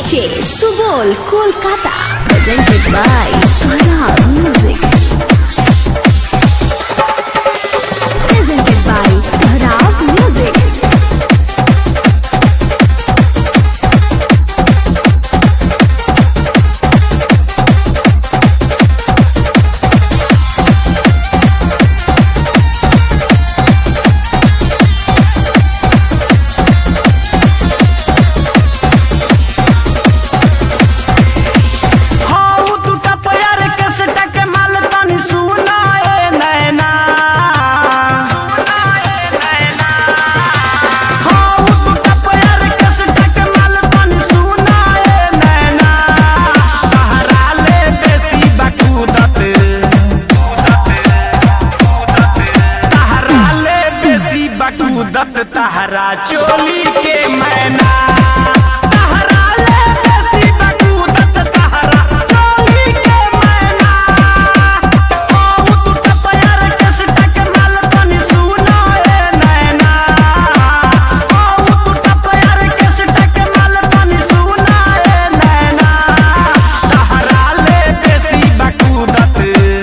DJ Subol Kolkata, presented by Sohrab Music. Presented by Sohrab Music. कूदत तहरा चोली के मैना तहरा ले बेसी कूदत तहरा चोली के मैना ओ तू टपयार कस टक माल तनी सुना ए नैना ओ तू टपयार कस टक माल तनी सुना ए नैना तहरा ले बेसी कूदत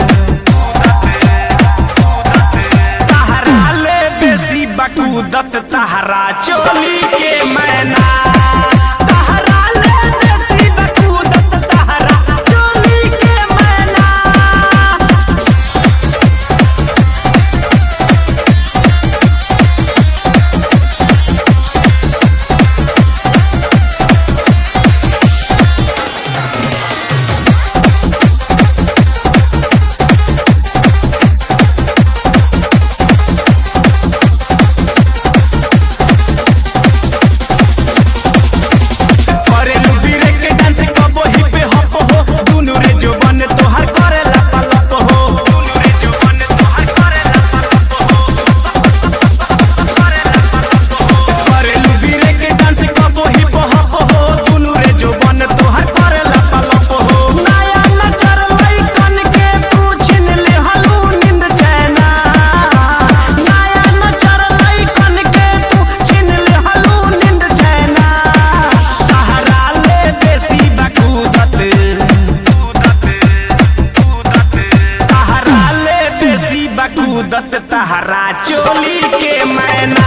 कूदत तहरा चोली के मैना तहरा ले बेसी कूदत तहरा चोली के मैना। कूदत तहरा चोली के मैना